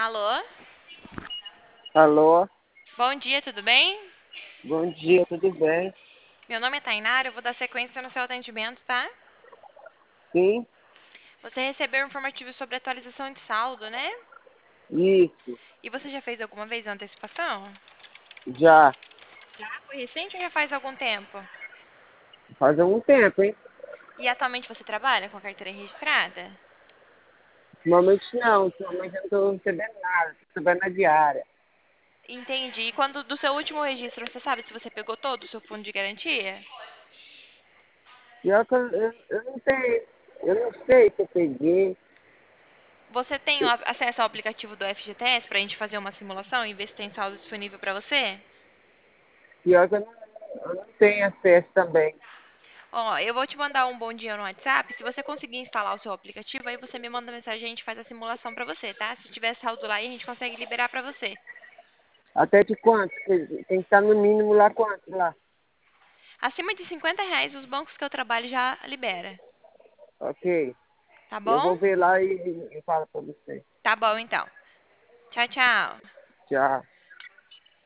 Alô? Alô, Bom dia, tudo bem? bom dia, tudo bem? Meu nome é Tainara, eu vou dar sequência no seu atendimento, tá? Sim, Você recebeu um informativo sobre atualização de saldo, né? isso, E você já fez alguma vez a antecipação? já Foi recente ou já faz algum tempo? faz algum tempo, hein? E atualmente você trabalha com a carteira registrada? Ultimamente não, ultimamente eu não estou recebendo nada, estou recebendo na diária. Entendi. E quando do seu último registro, você sabe se você pegou todo o seu fundo de garantia? Pior que eu não tenho, eu não sei se eu peguei, Você tem acesso ao aplicativo do FGTS para a gente fazer uma simulação e ver se tem saldo disponível para você? pior que eu não tenho acesso também. Ó, eu vou te mandar um bom dia no WhatsApp. Se você conseguir instalar o seu aplicativo, aí você me manda mensagem e a gente faz a simulação pra você, tá? Se tiver saldo lá, a gente consegue liberar pra você. Até de quanto? Tem que estar no mínimo lá quanto lá? Acima de R$ 50, os bancos que eu trabalho já libera. Ok, Tá eu bom? vou ver lá e falo para você. Tá bom, então. Tchau, tchau. Tchau.